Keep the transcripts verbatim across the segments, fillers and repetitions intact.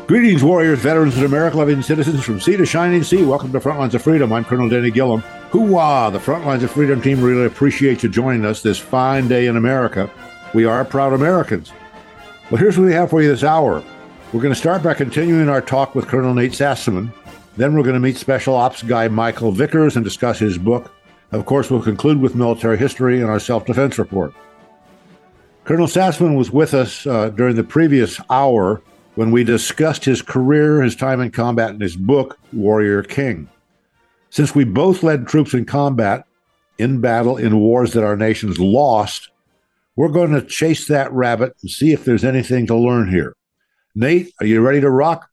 Greetings, warriors, veterans, and America-loving citizens from sea to shining sea. Welcome to Frontlines of Freedom. I'm Colonel Danny Gillum. Hoo-wah! The Frontlines of Freedom team really appreciates you joining us this fine day in America. We are proud Americans. Well, here's what we have for you this hour. We're going to start by continuing our talk with Colonel Nate Sassaman. Then we're going to meet Special Ops guy Michael Vickers and discuss his book. Of course, we'll conclude with military history and our self-defense report. Colonel Sassaman was with us uh, during the previous hour when we discussed his career, his time in combat, and his book, Warrior King. Since we both led troops in combat, in battle, in wars that our nations lost, we're going to chase that rabbit and see if there's anything to learn here. Nate, are you ready to rock?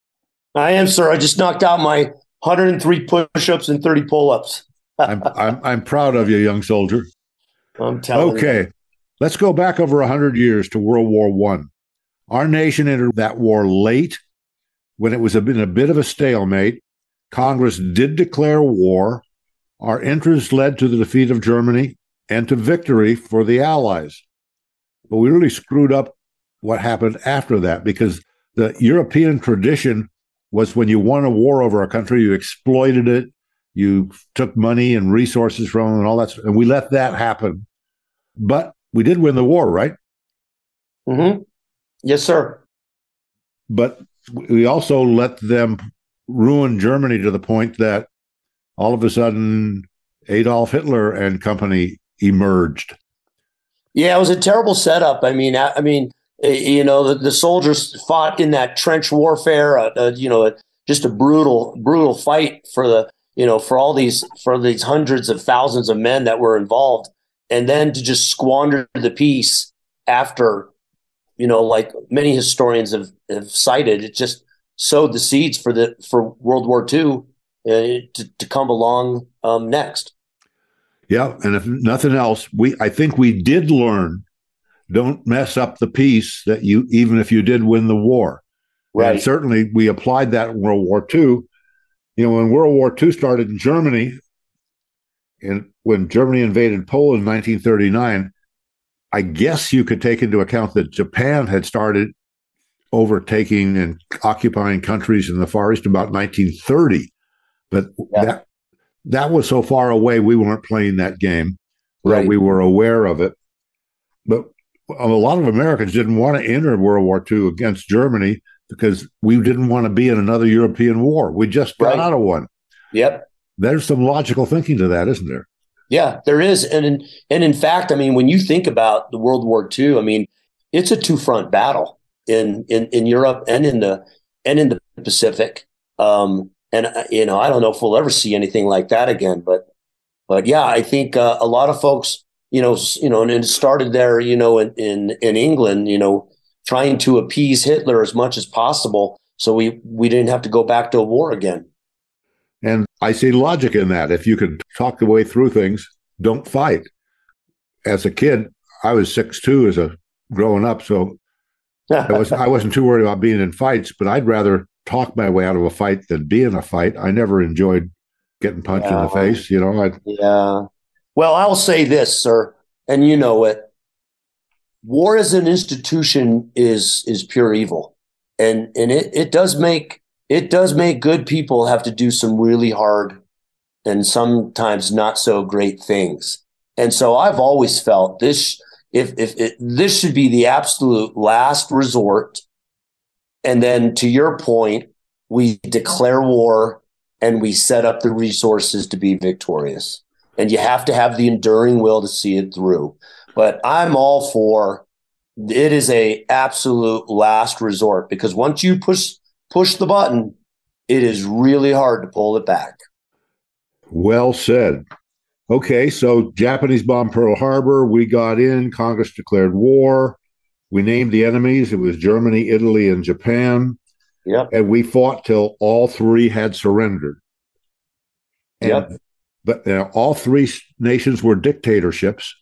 I am, sir. I just knocked out my one hundred three push-ups and thirty pull-ups. I'm, I'm I'm proud of you, young soldier. I'm telling okay, you. Okay, let's go back over one hundred years to World War One. Our nation entered that war late when it was in a bit of a stalemate. Congress did declare war. Our entrance led to the defeat of Germany and to victory for the Allies. But we really screwed up what happened after that, because the European tradition was when you won a war over a country, you exploited it, you took money and resources from them and all that, and we let that happen. But we did win the war, right? Mm-hmm. Yes, sir. But we also let them ruin Germany to the point that all of a sudden Adolf Hitler and company emerged. Yeah, it was a terrible setup. I mean, I, I mean, you know, the, the soldiers fought in that trench warfare. Uh, uh, you know, just a brutal, brutal fight for the, you know, for all these, for these hundreds of thousands of men that were involved, and then to just squander the peace after. You know, like many historians have, have cited, it just sowed the seeds for the for World War Two uh, to, to come along um, next. Yeah, and if nothing else, we I think we did learn: don't mess up the peace that you, even if you did win the war. Right. And certainly, we applied that in World War Two. You know, when World War Two started in Germany, and when Germany invaded Poland in nineteen thirty-nine. I guess you could take into account that Japan had started overtaking and occupying countries in the Far East about nineteen thirty. But yeah. that that was so far away, we weren't playing that game. Right. We were aware of it. But a lot of Americans didn't want to enter World War Two against Germany because we didn't want to be in another European war. We just got right. out of one. Yep. There's some logical thinking to that, isn't there? Yeah, there is. And in, and in fact, I mean, when you think about the World War Two, I mean, it's a two front battle in, in, in Europe and in the and in the Pacific. Um, and, uh, you know, I don't know if we'll ever see anything like that again. But but yeah, I think uh, a lot of folks, you know, you know, and it started there, you know, in, in, in England, you know, trying to appease Hitler as much as possible. So we, we didn't have to go back to a war again. And I see logic in that. If you can talk the way through things, don't fight. As a kid, I was six two as a growing up, so I, was, I wasn't too worried about being in fights, but I'd rather talk my way out of a fight than be in a fight. I never enjoyed getting punched yeah. in the face, you know. I'd, yeah. Well, I'll say this, sir, and you know it. War as an institution is is pure evil. And and it, it does make It does make good people have to do some really hard and sometimes not so great things. And so I've always felt this, if, if it, this should be the absolute last resort. And then to your point, we declare war and we set up the resources to be victorious. And you have to have the enduring will to see it through. But I'm all for, it is a absolute last resort, because once you push push the button, it is really hard to pull it back. Well said. Okay, so Japanese bombed Pearl Harbor. We got in. Congress declared war. We named the enemies. It was Germany, Italy, and Japan. Yep. And we fought till all three had surrendered. And, yep. But you know, all three nations were dictatorships.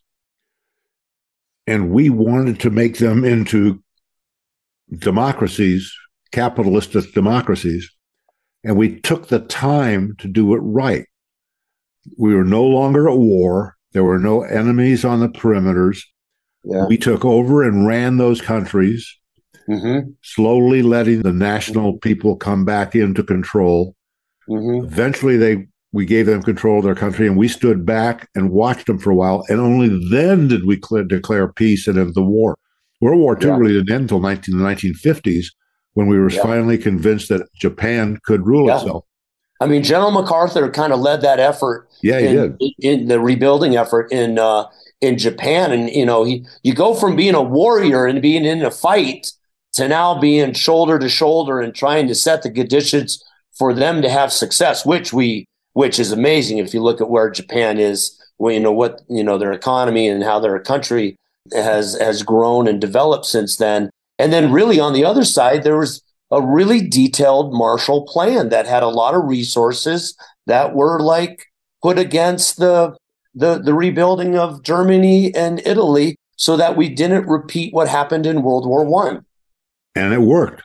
And we wanted to make them into democracies, capitalistic democracies, and we took the time to do it right. We were no longer at war. There were no enemies on the perimeters. Yeah. We took over and ran those countries. mm-hmm. slowly letting the national people come back into control. Mm-hmm. Eventually, they we gave them control of their country, and we stood back and watched them for a while. And only then did we cl- declare peace and end the war. World War Two yeah. really didn't end until nineteen, the nineteen fifties, when we were yeah. finally convinced that Japan could rule yeah. itself. I mean, General MacArthur kind of led that effort. Yeah, he in, did. In the rebuilding effort in uh, in Japan. And, you know, he you go from being a warrior and being in a fight to now being shoulder to shoulder and trying to set the conditions for them to have success, which we which is amazing if you look at where Japan is, well, you know, what, you know, their economy and how their country has has grown and developed since then. And then really on the other side, there was a really detailed Marshall Plan that had a lot of resources that were like put against the the the rebuilding of Germany and Italy so that we didn't repeat what happened in World War One. And it worked.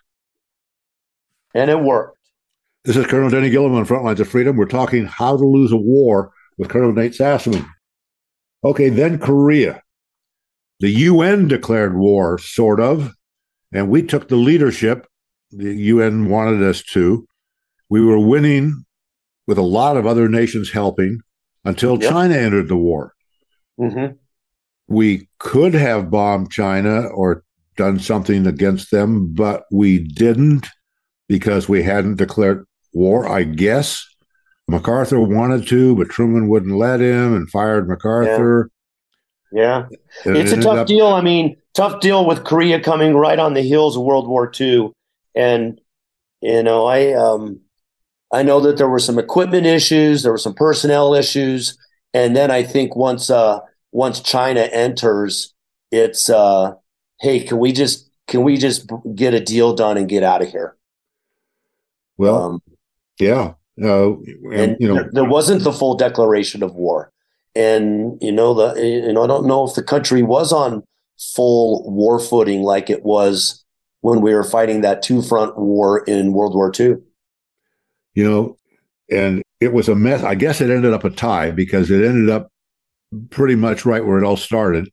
And it worked. This is Colonel Denny Gilliam on Frontlines of Freedom. We're talking how to lose a war with Colonel Nate Sassaman. Okay, then Korea. The U N declared war, sort of, and we took the leadership. The U N wanted us to. We were winning with a lot of other nations helping until yep. China entered the war. Mm-hmm. We could have bombed China or done something against them, but we didn't because we hadn't declared war, I guess. MacArthur wanted to, but Truman wouldn't let him and fired MacArthur. Yeah, yeah. It's a tough up- deal. I mean, tough deal with Korea coming right on the heels of World War Two. And, you know, I um, I know that there were some equipment issues, there were some personnel issues. And then I think once uh, once China enters, it's, uh, hey, can we just can we just get a deal done and get out of here? Well, um, yeah. Uh, and, and you know, there, there wasn't the full declaration of war. And, you know, the you know, I don't know if the country was on full war footing like it was when we were fighting that two-front war in World War Two. You know, and it was a mess. I guess it ended up a tie because it ended up pretty much right where it all started.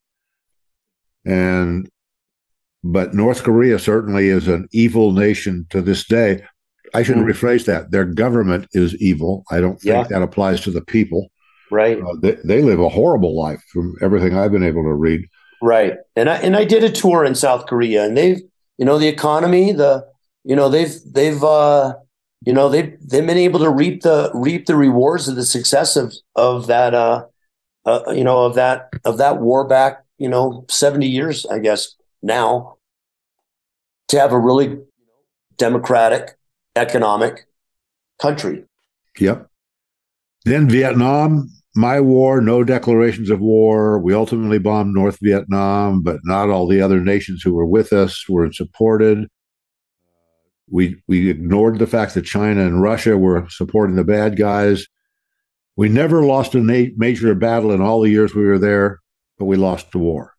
And, but North Korea certainly is an evil nation to this day. I shouldn't mm-hmm. rephrase that. Their government is evil. I don't think yeah. that applies to the people. Right. Uh, they, they live a horrible life from everything I've been able to read. Right. And I, and I did a tour in South Korea, and they've, you know, the economy, the, you know, they've, they've, uh, you know, they've, they've been able to reap the, reap the rewards of the success of, of that, uh, uh, you know, of that, of that war back, you know, seventy years, I guess now, to have a really democratic, economic country. Yep. Then Vietnam, my war, no declarations of war. We ultimately bombed North Vietnam, but not all the other nations who were with us were supported. We we ignored the fact that China and Russia were supporting the bad guys. We never lost a na- major battle in all the years we were there, but we lost the war.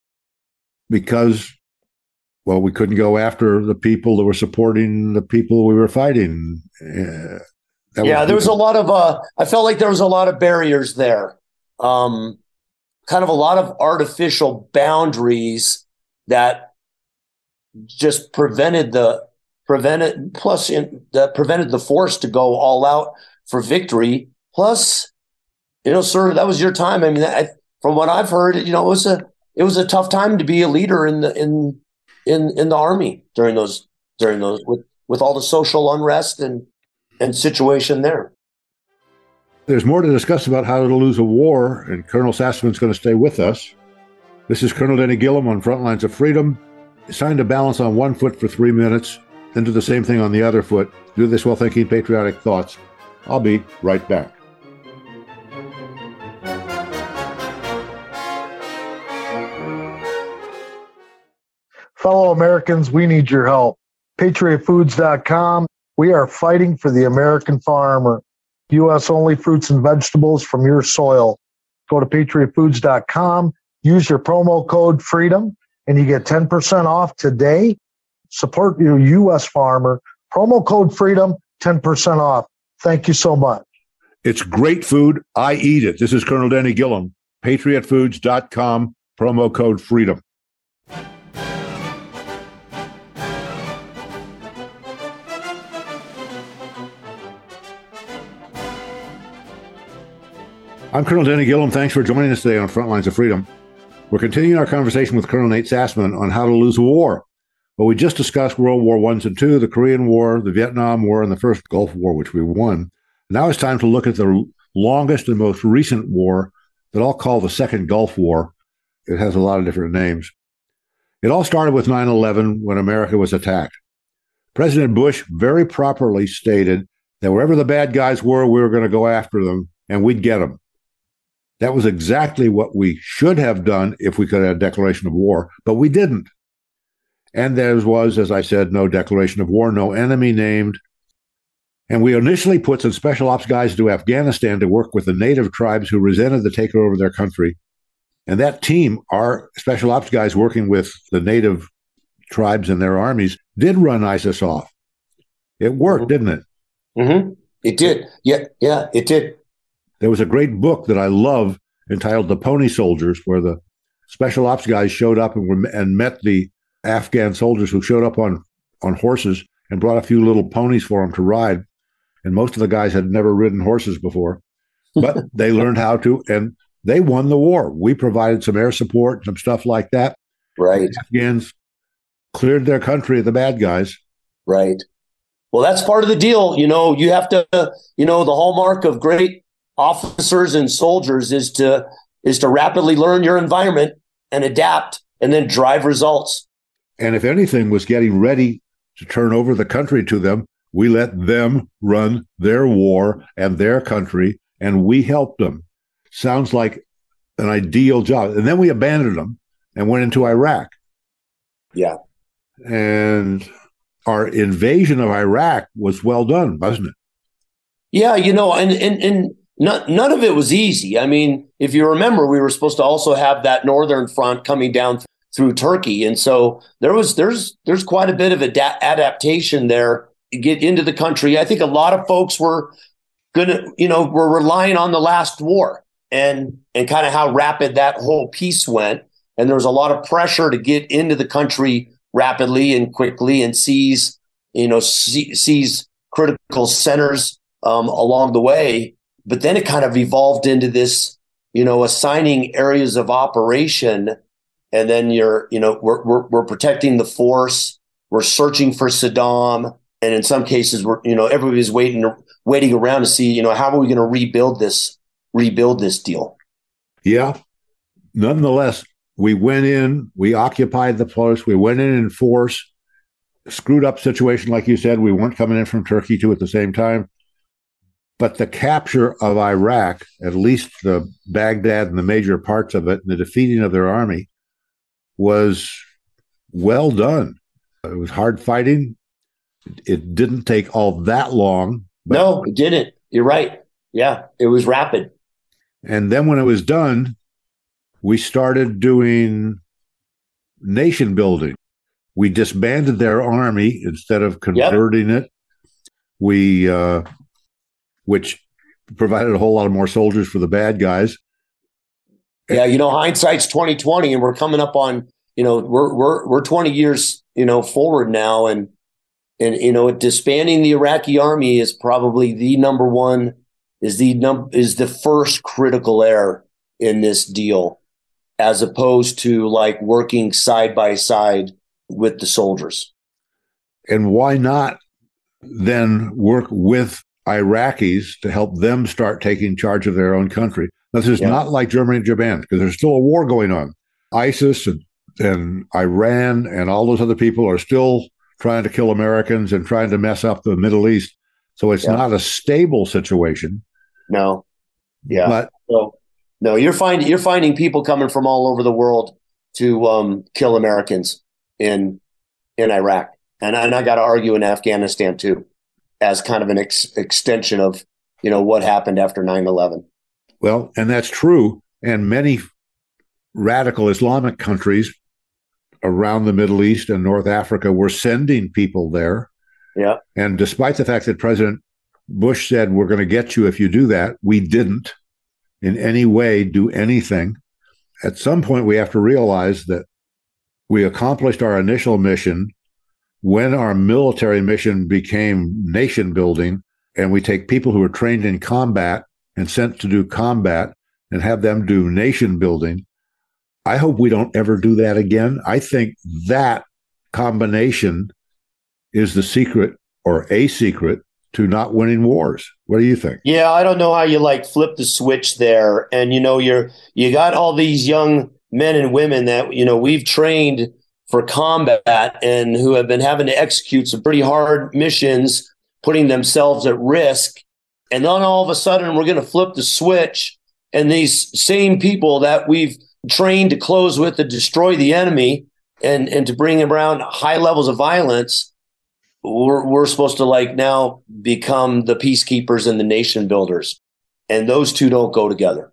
Because, well, we couldn't go after the people that were supporting the people we were fighting. Uh, That yeah, was there was a lot of, uh, I felt like there was a lot of barriers there. Um, kind of a lot of artificial boundaries that just prevented the, prevented, plus in, that prevented the force to go all out for victory. Plus, you know, sir, that was your time. I mean, I, from what I've heard, you know, it was a, it was a tough time to be a leader in the, in, in, in the Army during those, during those, with, with all the social unrest and, and situation there. There's more to discuss about how to lose a war, and Colonel Sassaman's going to stay with us. This is Colonel Denny Gilliam on Frontlines of Freedom. Assigned to balance on one foot for three minutes, then do the same thing on the other foot. Do this while thinking patriotic thoughts. I'll be right back. Fellow Americans, we need your help. Patriot Foods dot com. We are fighting for the American farmer. U S only fruits and vegetables from your soil. Go to Patriot Foods dot com, use your promo code FREEDOM, and you get ten percent off today. Support your U S farmer. Promo code FREEDOM, ten percent off. Thank you so much. It's great food. I eat it. This is Colonel Denny Gilliam. Patriot Foods dot com, promo code FREEDOM. I'm Colonel Denny Gillum. Thanks for joining us today on Frontlines of Freedom. We're continuing our conversation with Colonel Nate Sassman on how to lose a war. Well, we just discussed World War One and Two, the Korean War, the Vietnam War, and the first Gulf War, which we won. Now it's time to look at the longest and most recent war that I'll call the Second Gulf War. It has a lot of different names. It all started with nine eleven when America was attacked. President Bush very properly stated that wherever the bad guys were, we were going to go after them and we'd get them. That was exactly what we should have done if we could have a declaration of war, but we didn't. And there was, as I said, no declaration of war, no enemy named. And we initially put some special ops guys to Afghanistan to work with the native tribes who resented the takeover of their country. And that team, our special ops guys working with the native tribes and their armies, did run ISIS off. It worked, mm-hmm. didn't it? Mm-hmm. It did. Yeah, yeah, it did. There was a great book that I love entitled The Pony Soldiers, where the special ops guys showed up and, were, and met the Afghan soldiers who showed up on, on horses and brought a few little ponies for them to ride. And most of the guys had never ridden horses before, but they learned how to, and they won the war. We provided some air support, some stuff like that. Right. The Afghans cleared their country of the bad guys. Right. Well, that's part of the deal. You know, you have to, you know, the hallmark of great officers and soldiers is to is to rapidly learn your environment and adapt and then drive results. And if anything was getting ready to turn over the country to them, we let them run their war and their country, and we helped them. Sounds like an ideal job. And then we abandoned them and went into Iraq. Yeah. And our invasion of Iraq was well done, wasn't it? Yeah, you know, and and and None, none of it was easy. I mean, if you remember, we were supposed to also have that northern front coming down th- through Turkey, and so there was there's there's quite a bit of ad- adaptation there to get into the country. I think a lot of folks were gonna, you know, were relying on the last war and and kind of how rapid that whole piece went, and there was a lot of pressure to get into the country rapidly and quickly and seize, you know, see, seize critical centers um, along the way. But then it kind of evolved into this, you know, assigning areas of operation, and then you're, you know, we're we're, we're protecting the force, we're searching for Saddam, and in some cases, we're, you know, everybody's waiting waiting around to see, you know, how are we going to rebuild this rebuild this deal? Yeah. Nonetheless, we went in, we occupied the place, we went in in force, screwed up situation, like you said, we weren't coming in from Turkey too at the same time. But the capture of Iraq, at least the Baghdad and the major parts of it, and the defeating of their army was well done. It was hard fighting. It didn't take all that long. No, it didn't. You're right. Yeah, it was rapid. And then when it was done, we started doing nation building. We disbanded their army instead of converting yep. it. We... Uh, which provided a whole lot of more soldiers for the bad guys. Yeah, you know, hindsight's twenty twenty, and we're coming up on, you know, we're we're we're twenty years, you know, forward now, and and you know, disbanding the Iraqi army is probably the number one, is the num is the first critical error in this deal, as opposed to like working side by side with the soldiers. And why not then work with Iraqis to help them start taking charge of their own country? Now, this is yeah. not like Germany and Japan, because there's still a war going on. ISIS and, and Iran and all those other people are still trying to kill Americans and trying to mess up the Middle East. So it's yeah. not a stable situation. No. Yeah. But no, no, you're finding you're finding people coming from all over the world to um, kill Americans in in Iraq, and, and I got to argue in Afghanistan too, as kind of an ex- extension of, you know, what happened after nine eleven. Well, and that's true. And many radical Islamic countries around the Middle East and North Africa were sending people there. Yeah. And despite the fact that President Bush said, we're going to get you if you do that, we didn't in any way do anything. At some point, we have to realize that we accomplished our initial mission. When our military mission became nation building, and we take people who are trained in combat and sent to do combat, and have them do nation building. I hope we don't ever do that again. I think that combination is the secret, or a secret, to not winning wars. What do you think? Yeah, I don't know how you like flip the switch there. And you know, you're you got all these young men and women that, you know, we've trained for combat and who have been having to execute some pretty hard missions, putting themselves at risk. And then all of a sudden we're going to flip the switch, and these same people that we've trained to close with to destroy the enemy and, and to bring around high levels of violence, we're, we're supposed to like now become the peacekeepers and the nation builders. And those two don't go together.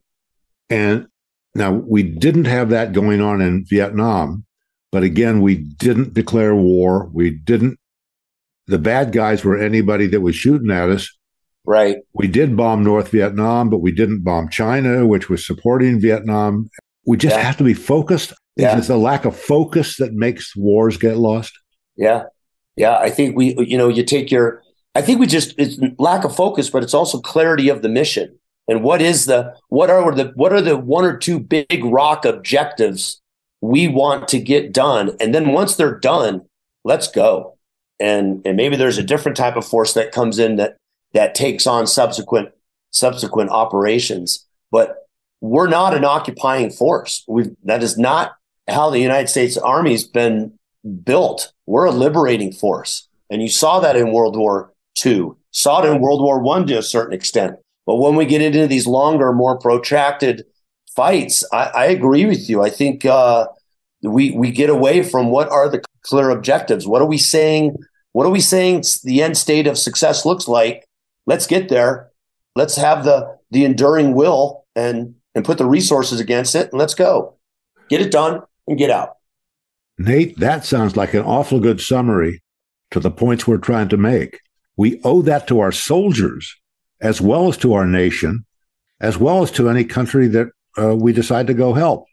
And now we didn't have that going on in Vietnam, but again, we didn't declare war. We didn't, the bad guys were anybody that was shooting at us. Right. We did bomb North Vietnam, but we didn't bomb China, which was supporting Vietnam. We just Yeah. have to be focused. Yeah. It's the lack of focus that makes wars get lost. Yeah. Yeah. I think we, you know, you take your, I think we just, it's lack of focus, but it's also clarity of the mission. And what is the, what are the, what are the one or two big rock objectives we want to get done? And then once they're done, let's go. And, and maybe there's a different type of force that comes in that, that takes on subsequent, subsequent operations. But we're not an occupying force. We've, that is not how the United States Army's been built. We're a liberating force. And you saw that in World War Two, saw it in World War One to a certain extent. But when we get into these longer, more protracted fights, I, I agree with you. I think uh, we we get away from what are the clear objectives. What are we saying? What are we saying the end state of success looks like? Let's get there. Let's have the the enduring will and and put the resources against it, and let's go. Get it done and get out. Nate, that sounds like an awful good summary to the points we're trying to make. We owe that to our soldiers, as well as to our nation, as well as to any country that uh, we decide to go help.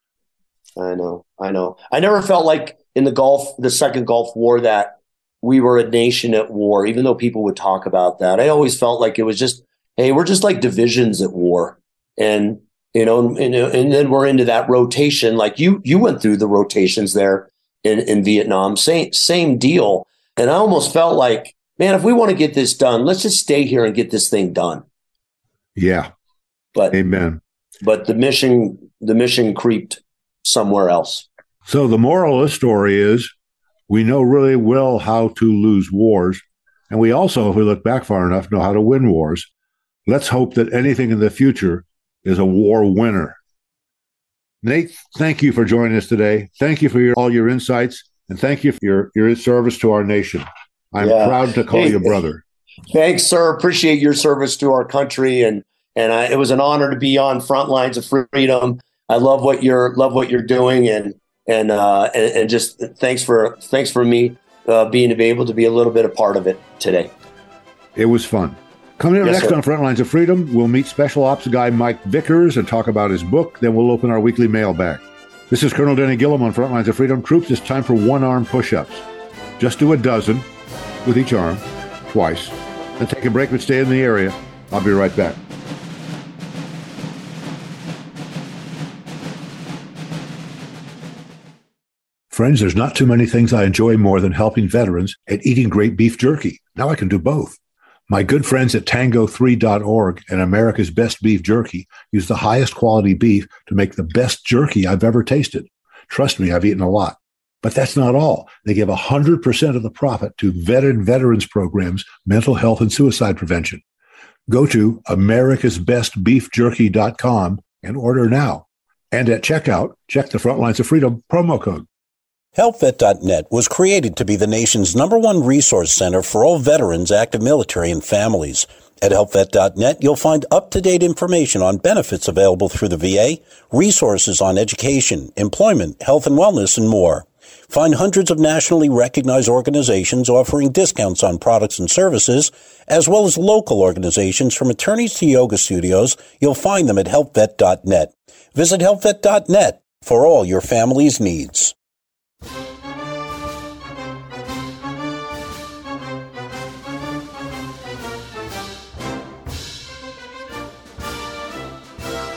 I know, I know. I never felt like in the Gulf, the second Gulf War, that we were a nation at war, even though people would talk about that. I always felt like it was just, hey, we're just like divisions at war. And, you know, and, and then we're into that rotation. Like you, you went through the rotations there in, in Vietnam, same, same deal. And I almost felt like, man, if we want to get this done, let's just stay here and get this thing done. Yeah. But, amen. But the mission, the mission creeped somewhere else. So the moral of the story is we know really well how to lose wars. And we also, if we look back far enough, know how to win wars. Let's hope that anything in the future is a war winner. Nate, thank you for joining us today. Thank you for your, all your insights, and thank you for your, your service to our nation. I'm yeah. proud to call hey, you brother. Thanks, sir. Appreciate your service to our country, and and I, it was an honor to be on Front Lines of Freedom. I love what you're love what you're doing, and and uh, and, and just thanks for thanks for me uh, being able to be a little bit a part of it today. It was fun. Coming up yes, next sir. on Front Lines of Freedom, we'll meet Special Ops guy Mike Vickers and talk about his book. Then we'll open our weekly mailbag. This is Colonel Denny Gillum on Front Lines of Freedom. Troops, it's time for one-arm push-ups. Just do a dozen with each arm, twice. Then take a break, but stay in the area. I'll be right back. Friends, there's not too many things I enjoy more than helping veterans and eating great beef jerky. Now I can do both. My good friends at tango three dot org and America's Best Beef Jerky use the highest quality beef to make the best jerky I've ever tasted. Trust me, I've eaten a lot. But that's not all. They give one hundred percent of the profit to veteran veterans programs, mental health, and suicide prevention. Go to americas best beef jerky dot com and order now. And at checkout, check the Front Lines of Freedom promo code. Help Vet dot net was created to be the nation's number one resource center for all veterans, active military, and families. At Help Vet dot net, you'll find up-to-date information on benefits available through the V A, resources on education, employment, health and wellness, and more. Find hundreds of nationally recognized organizations offering discounts on products and services, as well as local organizations from attorneys to yoga studios. You'll find them at Help Vet dot net. Visit Help Vet dot net for all your family's needs.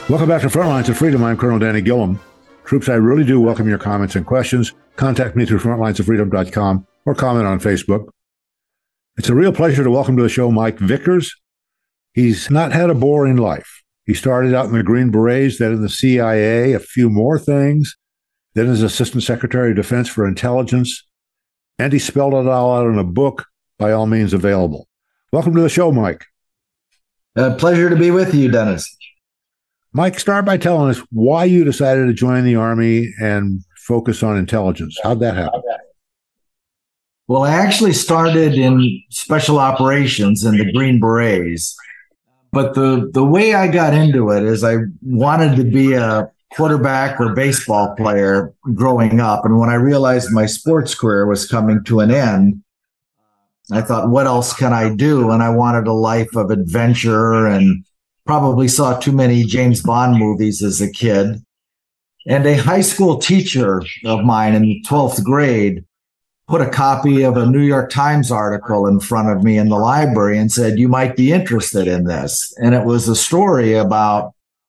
Welcome back to Frontlines of Freedom. I'm Colonel Danny Gillum. Troops, I really do welcome your comments and questions. Contact me through frontlines of freedom dot com or comment on Facebook. It's a real pleasure to welcome to the show Mike Vickers. He's not had a boring life. He started out in the Green Berets, then in the C I A, a few more things, then as Assistant Secretary of Defense for Intelligence, and he spelled it all out in a book, by all means available. Welcome to the show, Mike. A pleasure to be with you, Dennis. Mike, start by telling us why you decided to join the Army and focus on intelligence. How'd that happen? Well, I actually started in special operations in the Green Berets. But the, the way I got into it is I wanted to be a quarterback or baseball player growing up. And when I realized my sports career was coming to an end, I thought, what else can I do? And I wanted a life of adventure, and probably saw too many James Bond movies as a kid. And a high school teacher of mine in the twelfth grade put a copy of a New York Times article in front of me in the library and said, you might be interested in this. And it was a story about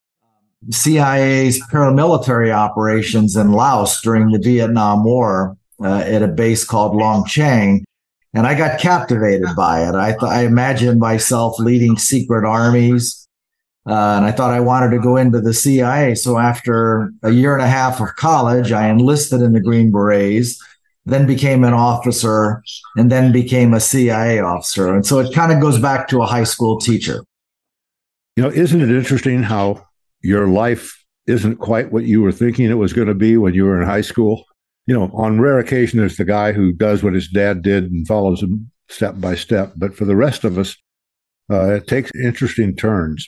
C I A's paramilitary operations in Laos during the Vietnam War uh, at a base called Long Chang. And I got captivated by it. I, th- I imagined myself leading secret armies. Uh, and I thought I wanted to go into the C I A. So after a year and a half of college, I enlisted in the Green Berets, then became an officer, and then became a C I A officer. And so it kind of goes back to a high school teacher. You know, isn't it interesting how your life isn't quite what you were thinking it was going to be when you were in high school? You know, on rare occasion, there's the guy who does what his dad did and follows him step by step. But for the rest of us, uh, it takes interesting turns.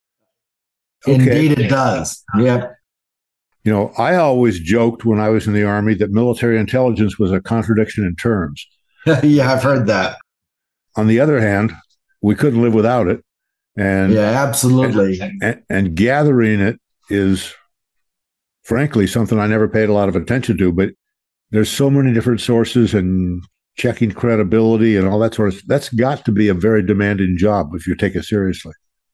Okay. Indeed, it does. Yep. You know, I always joked when I was in the Army that military intelligence was a contradiction in terms. Yeah, I've heard that. On the other hand, we couldn't live without it. And yeah, absolutely. And, and, and gathering it is, frankly, something I never paid a lot of attention to. But there's so many different sources and checking credibility and all that sort of stuff. That's got to be a very demanding job if you take it seriously.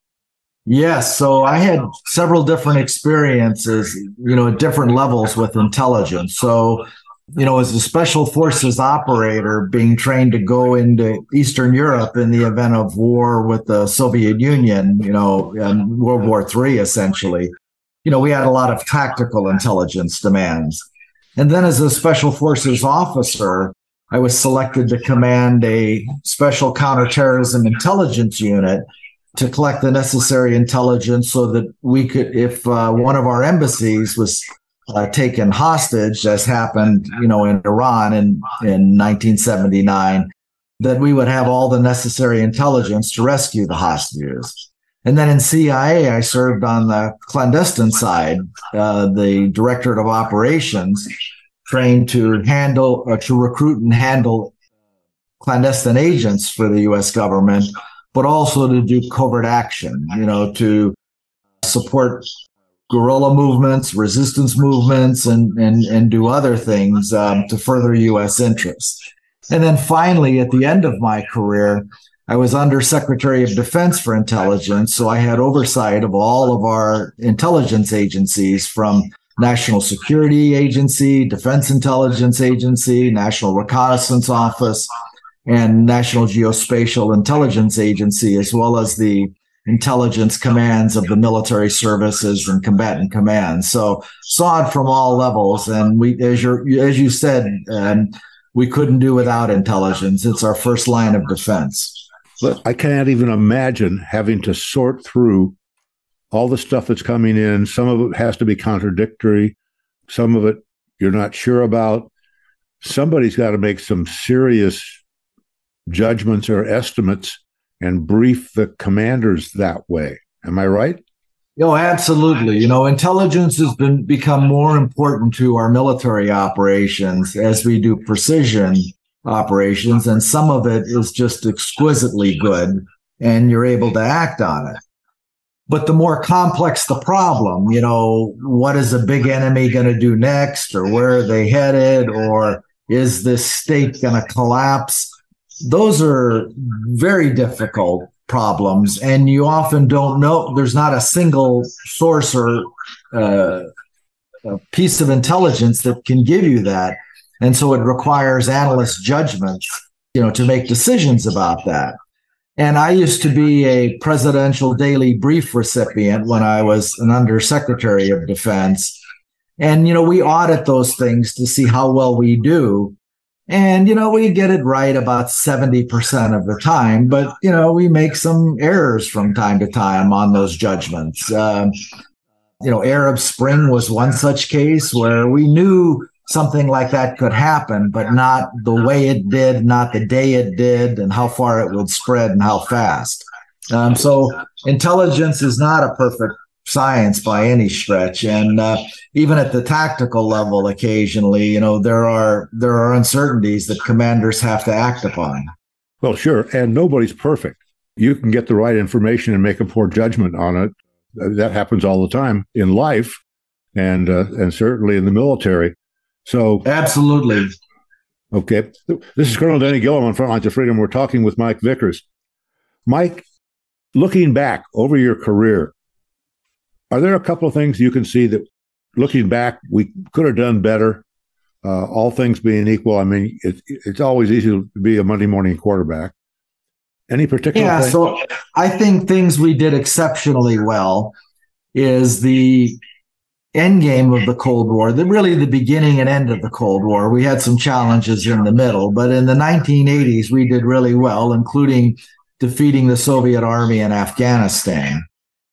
Yes. So I had several different experiences, you know, at different levels with intelligence. So, you know, as a special forces operator being trained to go into Eastern Europe in the event of war with the Soviet Union, you know, in World War Three, essentially, you know, we had a lot of tactical intelligence demands. And then as a special forces officer, I was selected to command a special counterterrorism intelligence unit to collect the necessary intelligence so that we could, if uh, one of our embassies was uh, taken hostage, as happened, you know, in Iran in, in nineteen seventy-nine, that we would have all the necessary intelligence to rescue the hostages. And then in C I A, I served on the clandestine side, uh, the Directorate of Operations, trained to handle, uh, to recruit and handle clandestine agents for the U S government, but also to do covert action, you know, to support guerrilla movements, resistance movements, and and and do other things um, to further U S interests. And then finally, at the end of my career, I was Under Secretary of Defense for Intelligence, so I had oversight of all of our intelligence agencies, from National Security Agency, Defense Intelligence Agency, National Reconnaissance Office, and National Geospatial Intelligence Agency, as well as the intelligence commands of the military services and combatant commands. So saw it from all levels. And we, as you as you said, um, we couldn't do without intelligence. It's our first line of defense. I can't even imagine having to sort through all the stuff that's coming in. Some of it has to be contradictory. Some of it you're not sure about. Somebody's got to make some serious judgments or estimates and brief the commanders that way. Am I right? Oh, absolutely. You know, intelligence has been become more important to our military operations as we do precision operations, and some of it is just exquisitely good, and you're able to act on it. But the more complex the problem, you know, what is a big enemy going to do next, or where are they headed, or is this state going to collapse? Those are very difficult problems, and you often don't know. There's not a single source or uh, a piece of intelligence that can give you that, and so it requires analyst judgments, you know, to make decisions about that. And I used to be a Presidential Daily Brief recipient when I was an Undersecretary of Defense. And, you know, we audit those things to see how well we do. And, you know, we get it right about seventy percent of the time, but, you know, we make some errors from time to time on those judgments. Um, you know, Arab Spring was one such case where we knew something like that could happen, but not the way it did, not the day it did, and how far it would spread and how fast. Um, so intelligence is not a perfect science by any stretch. And uh, even at the tactical level, occasionally, you know, there are there are uncertainties that commanders have to act upon. Well, sure. And nobody's perfect. You can get the right information and make a poor judgment on it. That happens all the time in life, and uh, and certainly in the military. So absolutely. Okay. This is Colonel Denny Gillum on Frontlines of Freedom. We're talking with Mike Vickers. Mike, looking back over your career, are there a couple of things you can see that, looking back, we could have done better, uh, all things being equal? I mean, it, it's always easy to be a Monday morning quarterback. Any particular Yeah, thing? So I think things we did exceptionally well is the end game of the Cold War, the really the beginning and end of the Cold War. We had some challenges in the middle, but in the nineteen eighties, we did really well, including defeating the Soviet army in Afghanistan.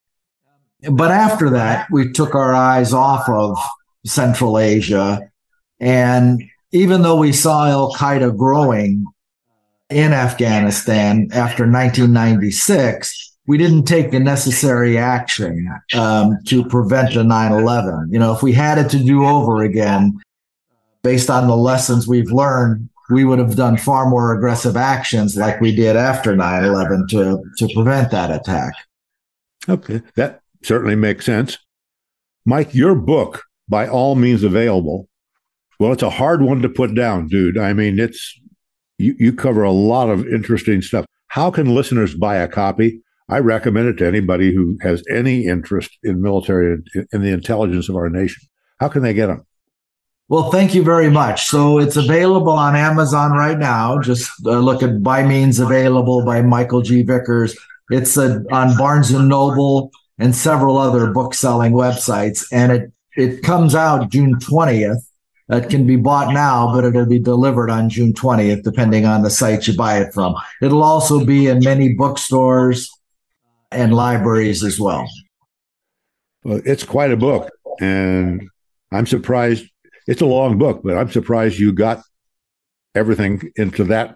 But after that, we took our eyes off of Central Asia. And even though we saw Al-Qaeda growing in Afghanistan after nineteen ninety-six, we didn't take the necessary action um, to prevent a nine eleven. You know, if we had it to do over again, based on the lessons we've learned, we would have done far more aggressive actions like we did after nine eleven to, to prevent that attack. Okay, that certainly makes sense. Mike, your book, by all means available. Well, it's a hard one to put down, dude. I mean, it's you, you cover a lot of interesting stuff. How can listeners buy a copy? I recommend it to anybody who has any interest in military and in the intelligence of our nation. How can they get them? Well, thank you very much. So it's available on Amazon right now. Just uh, look at By Means Available by Michael G. Vickers. It's uh, on Barnes and Noble and several other book-selling websites. And it, it comes out June twentieth. It can be bought now, but it'll be delivered on June twentieth, depending on the site you buy it from. It'll also be in many bookstores and libraries as well. Well, it's quite a book, and I'm surprised. It's a long book, but I'm surprised you got everything into that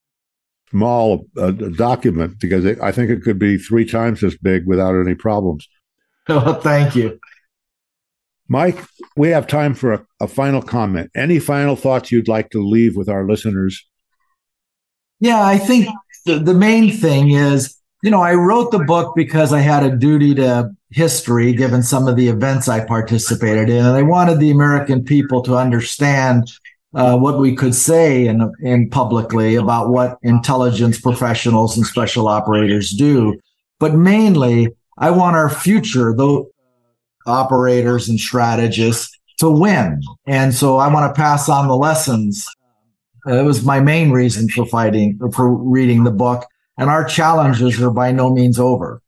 small uh, document, because it, I think it could be three times as big without any problems. Oh, thank you. Mike, we have time for a, a final comment. Any final thoughts you'd like to leave with our listeners? Yeah, I think the, the main thing is, you know, I wrote the book because I had a duty to history, given some of the events I participated in. And I wanted the American people to understand uh, what we could say in, in publicly about what intelligence professionals and special operators do. But mainly, I want our future, those operators and strategists, to win. And so I want to pass on the lessons. It was my main reason for fighting, for reading the book. And our challenges are by no means over.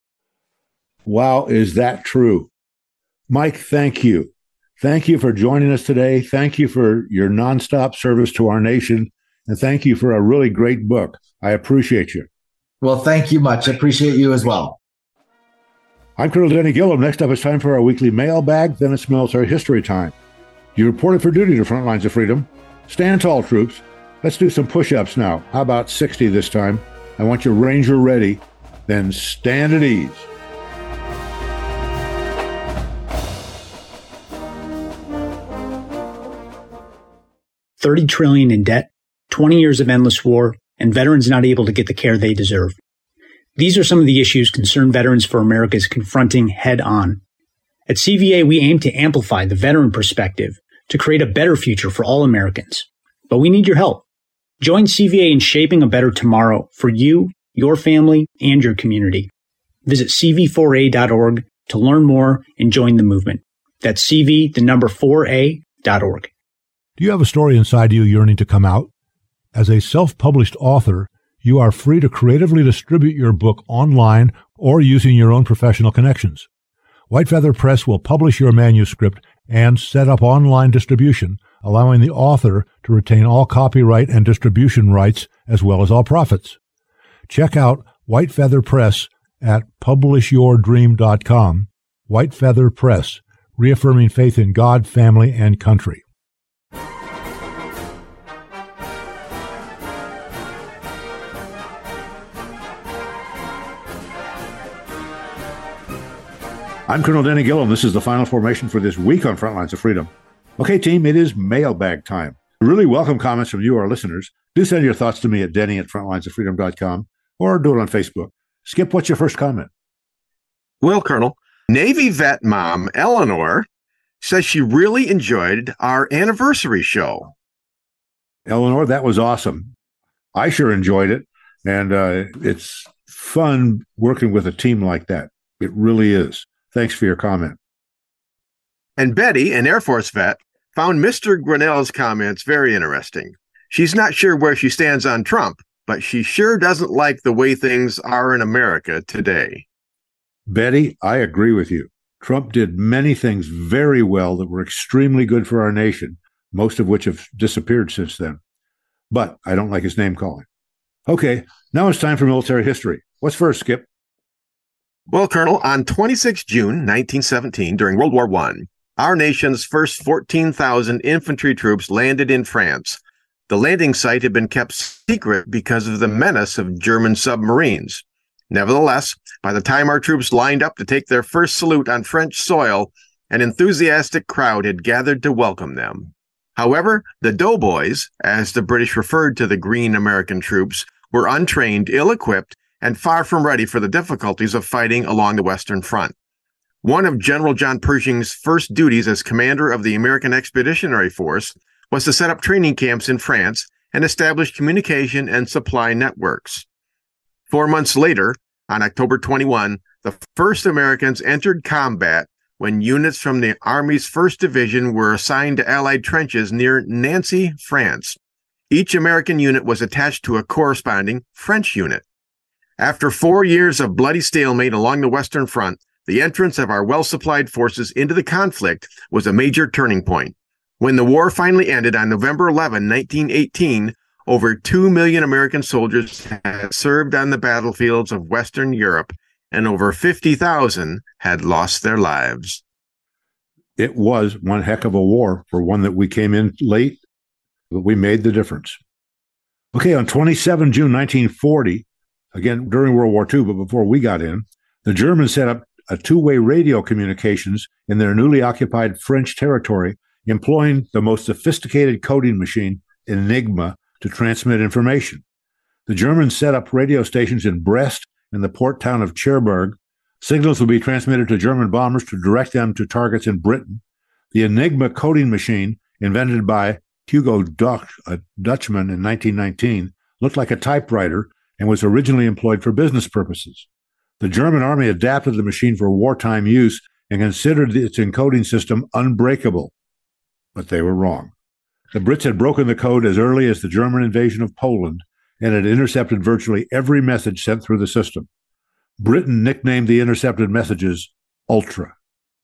Wow, is that true? Mike, thank you. Thank you for joining us today. Thank you for your nonstop service to our nation. And thank you for a really great book. I appreciate you. Well, thank you much. I appreciate you as well. I'm Colonel Denny Gillum. Next up, it's time for our weekly mailbag. Then it's military history time. You reported for duty to Front Lines of Freedom. Stand tall, troops. Let's do some push-ups now. How about sixty this time? I want your Ranger ready. Then stand at ease. thirty trillion dollars in debt, twenty years of endless war, and veterans not able to get the care they deserve. These are some of the issues concerned Veterans for America is confronting head on. At C V A, we aim to amplify the veteran perspective to create a better future for all Americans. But we need your help. Join C V A in shaping a better tomorrow for you your family, and your community. Visit C V four A dot org to learn more and join the movement. That's C V, the number four A dot org. Do you have a story inside you yearning to come out? As a self-published author, you are free to creatively distribute your book online or using your own professional connections. White Feather Press will publish your manuscript and set up online distribution, allowing the author to retain all copyright and distribution rights as well as all profits. Check out White Feather Press at publish your dream dot com. White Feather Press, reaffirming faith in God, family, and country. I'm Colonel Denny Gillum. This is the final formation for this week on Frontlines of Freedom. Okay, team, it is mailbag time. Really welcome comments from you, our listeners. Do send your thoughts to me at denny at frontlines of freedom dot com or do it on Facebook. Skip, what's your first comment? Well, Colonel, Navy vet mom Eleanor says she really enjoyed our anniversary show. Eleanor, that was awesome. I sure enjoyed it. And uh, it's fun working with a team like that. It really is. Thanks for your comment. And Betty, an Air Force vet, found Mister Grinnell's comments very interesting. She's not sure where she stands on Trump, but she sure doesn't like the way things are in America today. Betty, I agree with you. Trump did many things very well that were extremely good for our nation, most of which have disappeared since then. But I don't like his name calling. Okay, now it's time for military history. What's first, Skip? Well, Colonel, on the twenty-sixth of June, nineteen seventeen, during World War One, our nation's first fourteen thousand infantry troops landed in France. The landing site had been kept secret because of the menace of German submarines. Nevertheless, by the time our troops lined up to take their first salute on French soil, an enthusiastic crowd had gathered to welcome them. However, the doughboys, as the British referred to the green American troops, were untrained, ill-equipped, and far from ready for the difficulties of fighting along the Western Front. One of General John Pershing's first duties as commander of the American Expeditionary Force was to set up training camps in France and establish communication and supply networks. Four months later, on October twenty-first, the first Americans entered combat when units from the Army's first Division were assigned to Allied trenches near Nancy, France. Each American unit was attached to a corresponding French unit. After four years of bloody stalemate along the Western Front, the entrance of our well-supplied forces into the conflict was a major turning point. When the war finally ended on November eleventh, nineteen eighteen, over two million American soldiers had served on the battlefields of Western Europe, and over fifty thousand had lost their lives. It was one heck of a war for one that we came in late, but we made the difference. Okay, on the twenty-seventh of June, nineteen forty, again, during World War Two, but before we got in, the Germans set up a two-way radio communications in their newly occupied French territory, employing the most sophisticated coding machine, Enigma, to transmit information. The Germans set up radio stations in Brest and the port town of Cherbourg. Signals would be transmitted to German bombers to direct them to targets in Britain. The Enigma coding machine, invented by Hugo Duch, a Dutchman, in nineteen nineteen, looked like a typewriter and was originally employed for business purposes. The German army adapted the machine for wartime use and considered its encoding system unbreakable. But they were wrong. The Brits had broken the code as early as the German invasion of Poland and had intercepted virtually every message sent through the system. Britain nicknamed the intercepted messages Ultra.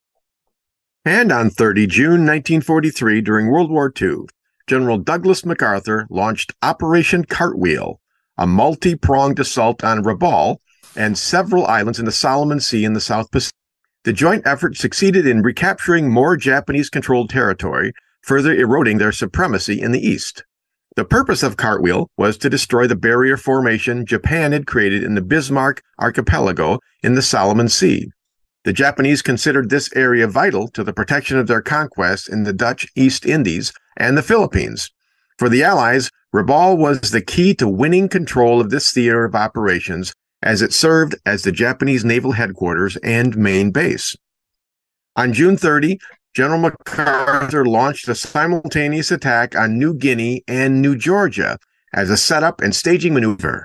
And on the thirtieth of June, nineteen forty-three, during World War Two, General Douglas MacArthur launched Operation Cartwheel, a multi-pronged assault on Rabaul and several islands in the Solomon Sea in the South Pacific. The joint effort succeeded in recapturing more Japanese-controlled territory, further eroding their supremacy in the East. The purpose of Cartwheel was to destroy the barrier formation Japan had created in the Bismarck Archipelago in the Solomon Sea. The Japanese considered this area vital to the protection of their conquests in the Dutch East Indies and the Philippines. For the Allies, Rabaul was the key to winning control of this theater of operations, as it served as the Japanese naval headquarters and main base. On June thirtieth, General MacArthur launched a simultaneous attack on New Guinea and New Georgia as a setup and staging maneuver.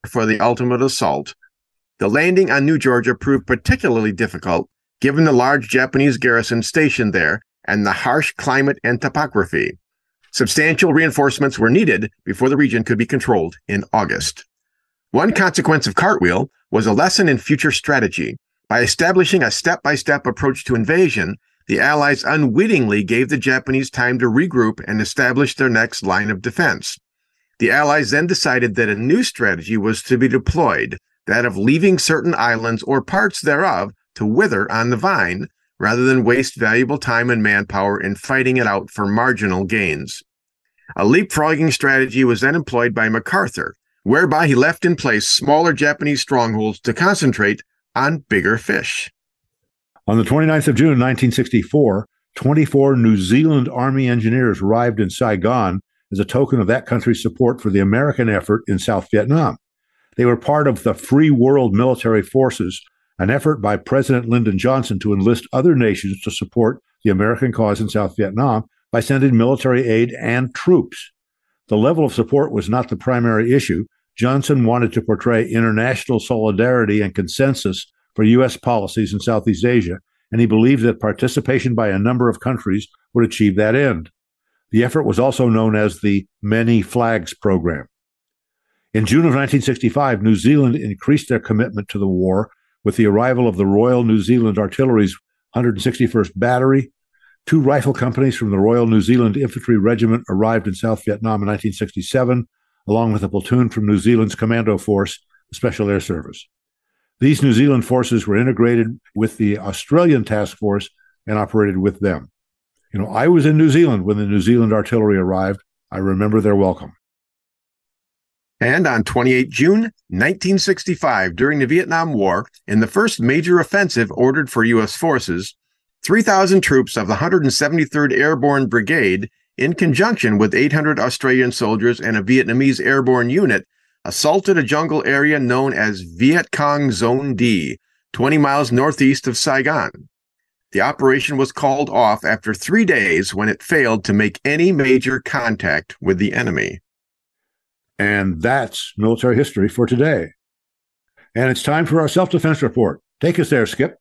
for the ultimate assault. The landing on New Georgia proved particularly difficult, given the large Japanese garrison stationed there and the harsh climate and topography. Substantial reinforcements were needed before the region could be controlled in August. One consequence of Cartwheel was a lesson in future strategy. By establishing a step-by-step approach to invasion, the Allies unwittingly gave the Japanese time to regroup and establish their next line of defense. The Allies then decided that a new strategy was to be deployed, that of leaving certain islands or parts thereof to wither on the vine, rather than waste valuable time and manpower in fighting it out for marginal gains. A leapfrogging strategy was then employed by MacArthur, whereby he left in place smaller Japanese strongholds to concentrate on bigger fish. On the twenty-ninth of June, nineteen sixty-four, twenty-four New Zealand Army engineers arrived in Saigon as a token of that country's support for the American effort in South Vietnam. They were part of the Free World Military Forces, an effort by President Lyndon Johnson to enlist other nations to support the American cause in South Vietnam by sending military aid and troops. The level of support was not the primary issue. Johnson wanted to portray international solidarity and consensus for U S policies in Southeast Asia, and he believed that participation by a number of countries would achieve that end. The effort was also known as the Many Flags Program. In June of nineteen sixty-five, New Zealand increased their commitment to the war with the arrival of the Royal New Zealand Artillery's one hundred sixty-first Battery. Two rifle companies from the Royal New Zealand Infantry Regiment arrived in South Vietnam in nineteen sixty-seven, along with a platoon from New Zealand's Commando Force, the Special Air Service. These New Zealand forces were integrated with the Australian Task Force and operated with them. You know, I was in New Zealand when the New Zealand Artillery arrived. I remember their welcome. And on the twenty-eighth of June, nineteen sixty-five, during the Vietnam War, in the first major offensive ordered for U S forces, three thousand troops of the one hundred seventy-third Airborne Brigade, in conjunction with eight hundred Australian soldiers and a Vietnamese airborne unit, assaulted a jungle area known as Viet Cong Zone D, twenty miles northeast of Saigon. The operation was called off after three days when it failed to make any major contact with the enemy. And that's military history for today. And it's time for our self-defense report. Take us there, Skip.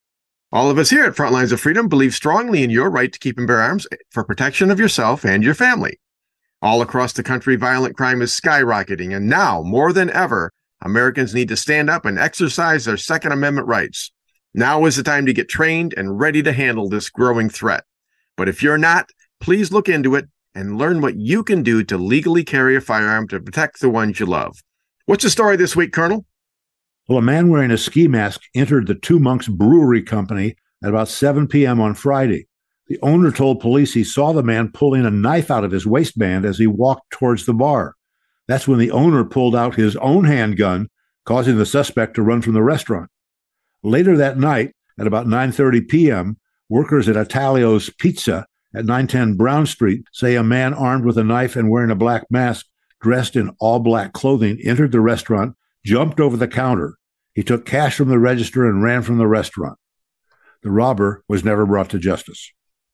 All of us here at Frontlines of Freedom believe strongly in your right to keep and bear arms for protection of yourself and your family. All across the country, violent crime is skyrocketing, and now, more than ever, Americans need to stand up and exercise their Second Amendment rights. Now is the time to get trained and ready to handle this growing threat. But if you're not, please look into it and learn what you can do to legally carry a firearm to protect the ones you love. What's the story this week, Colonel? Well, a man wearing a ski mask entered the Two Monks Brewery Company at about seven p.m. on Friday. The owner told police he saw the man pulling a knife out of his waistband as he walked towards the bar. That's when the owner pulled out his own handgun, causing the suspect to run from the restaurant. Later that night, at about nine thirty p.m., workers at Italio's Pizza at nine ten Brown Street say a man armed with a knife and wearing a black mask, dressed in all-black clothing, entered the restaurant, jumped over the counter. He took cash from the register and ran from the restaurant. The robber was never brought to justice.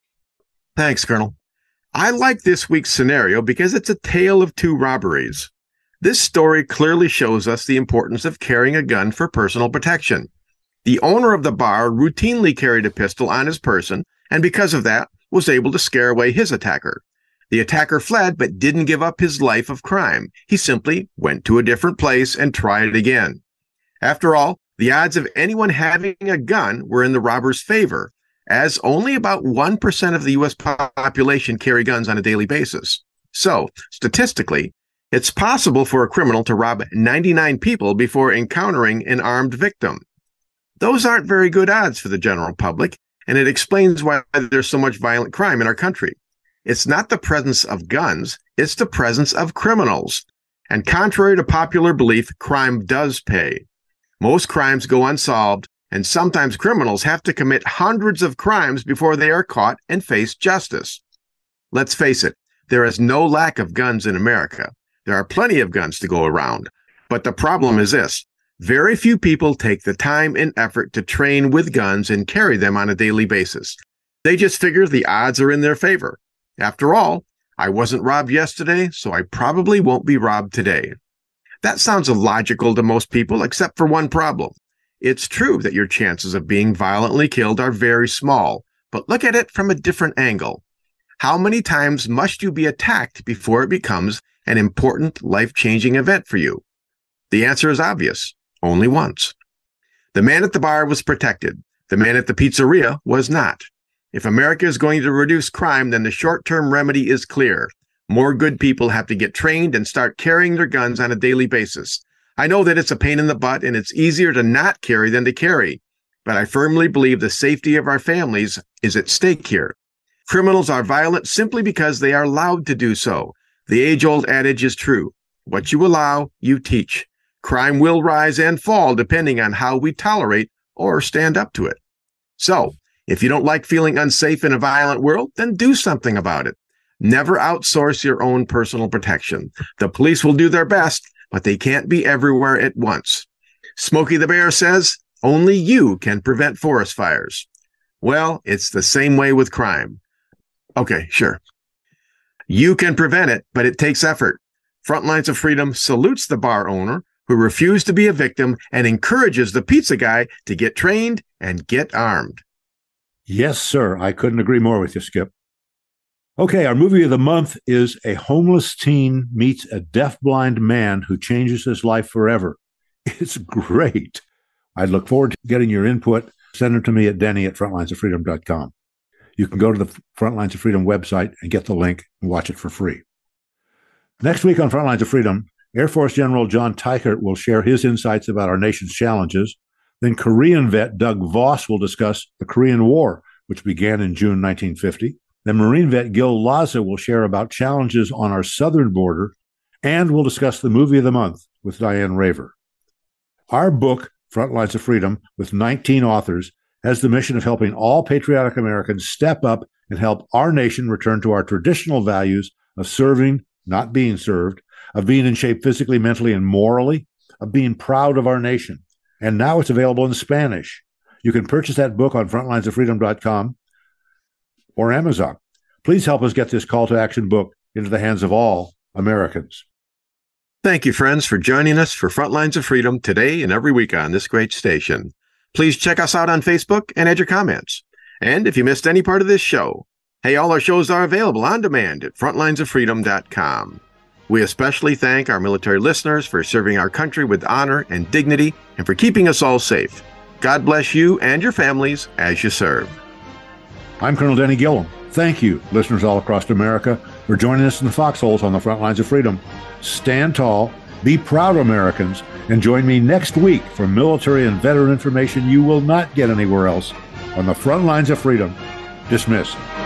Thanks, Colonel. I like this week's scenario because it's a tale of two robberies. This story clearly shows us the importance of carrying a gun for personal protection. The owner of the bar routinely carried a pistol on his person, and because of that, was able to scare away his attacker. The attacker fled but didn't give up his life of crime. He simply went to a different place and tried it again. After all, the odds of anyone having a gun were in the robber's favor, as only about one percent of the U S population carry guns on a daily basis. So, statistically, it's possible for a criminal to rob ninety-nine people before encountering an armed victim. Those aren't very good odds for the general public, and it explains why there's so much violent crime in our country. It's not the presence of guns, it's the presence of criminals. And contrary to popular belief, crime does pay. Most crimes go unsolved, and sometimes criminals have to commit hundreds of crimes before they are caught and face justice. Let's face it, there is no lack of guns in America. There are plenty of guns to go around. But the problem is this: very few people take the time and effort to train with guns and carry them on a daily basis. They just figure the odds are in their favor. After all, I wasn't robbed yesterday, so I probably won't be robbed today. That sounds illogical to most people, except for one problem. It's true that your chances of being violently killed are very small, but look at it from a different angle. How many times must you be attacked before it becomes an important, life-changing event for you? The answer is obvious. Only once. The man at the bar was protected. The man at the pizzeria was not. If America is going to reduce crime, then the short-term remedy is clear. More good people have to get trained and start carrying their guns on a daily basis. I know that it's a pain in the butt and it's easier to not carry than to carry, but I firmly believe the safety of our families is at stake here. Criminals are violent simply because they are allowed to do so. The age-old adage is true. What you allow, you teach. Crime will rise and fall depending on how we tolerate or stand up to it. So, if you don't like feeling unsafe in a violent world, then do something about it. Never outsource your own personal protection. The police will do their best, but they can't be everywhere at once. Smokey the Bear says, only you can prevent forest fires. Well, it's the same way with crime. Okay, sure. You can prevent it, but it takes effort. Frontlines of Freedom salutes the bar owner who refused to be a victim and encourages the pizza guy to get trained and get armed. Yes, sir. I couldn't agree more with you, Skip. Okay, our movie of the month is A Homeless Teen Meets a Deafblind Man Who Changes His Life Forever. It's great. I look forward to getting your input. Send it to me at denny at frontlines of freedom dot com. You can go to the Frontlines of Freedom website and get the link and watch it for free. Next week on Frontlines of Freedom, Air Force General John Teichert will share his insights about our nation's challenges. Then Korean vet Doug Voss will discuss the Korean War, which began in June nineteen fifty. Then Marine vet Gil Laza will share about challenges on our southern border, and we'll discuss the movie of the month with Diane Raver. Our book, Frontlines of Freedom, with nineteen authors, has the mission of helping all patriotic Americans step up and help our nation return to our traditional values of serving, not being served, of being in shape physically, mentally, and morally, of being proud of our nation. And now it's available in Spanish. You can purchase that book on frontlines of freedom dot com or Amazon. Please help us get this call to action book into the hands of all Americans. Thank you, friends, for joining us for Frontlines of Freedom today and every week on this great station. Please check us out on Facebook and add your comments. And if you missed any part of this show, hey, all our shows are available on demand at frontlines of freedom dot com. We especially thank our military listeners for serving our country with honor and dignity and for keeping us all safe. God bless you and your families as you serve. I'm Colonel Denny Gillum. Thank you, listeners all across America, for joining us in the foxholes on the Front Lines of Freedom. Stand tall, be proud Americans, and join me next week for military and veteran information you will not get anywhere else on the Front Lines of Freedom. Dismissed.